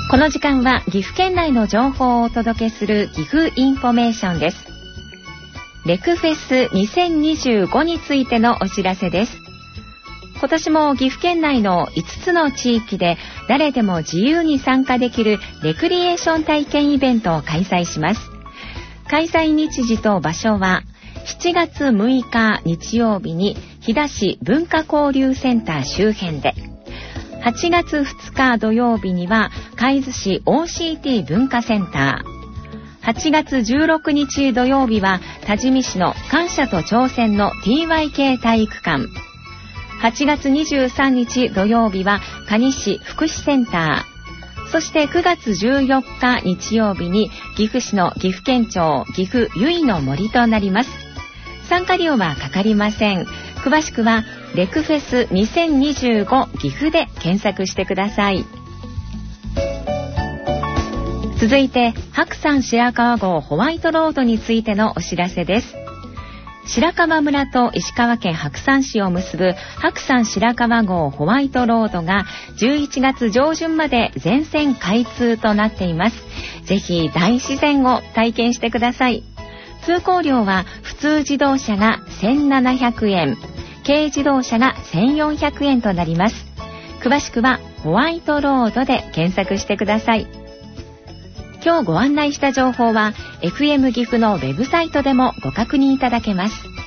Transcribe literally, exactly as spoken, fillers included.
この時間は岐阜県内の情報をお届けする岐阜インフォメーションです。レクフェスにせんにじゅうごについてのお知らせです。今年も岐阜県内のいつつの地域で誰でも自由に参加できるレクリエーション体験イベントを開催します。開催日時と場所はしちがつむいか日曜日に飛騨市文化交流センター周辺で、はちがつふつか土曜日には海津市 オーシーティー 文化センター、はちがつじゅうろくにち土曜日は多治見市の感謝と挑戦の ティーワイケー 体育館、はちがつにじゅうさんにち土曜日は蟹市福祉センター、そしてくがつじゅうよっか日曜日に岐阜市の岐阜県庁岐阜ゆいの森となります。参加料はかかりません。詳しくはレクフェスにせんにじゅうご岐阜で検索してください。続いて白山白川郷ホワイトロードについてのお知らせです。白川村と石川県白山市を結ぶ白山白川郷ホワイトロードがじゅういちがつじょうじゅんまで全線開通となっています。ぜひ大自然を体験してください。通行料は普通自動車がせんななひゃくえん、軽自動車がせんよんひゃくえんとなります。詳しくはホワイトロードで検索してください。今日ご案内した情報は エフエム 岐阜のウェブサイトでもご確認いただけます。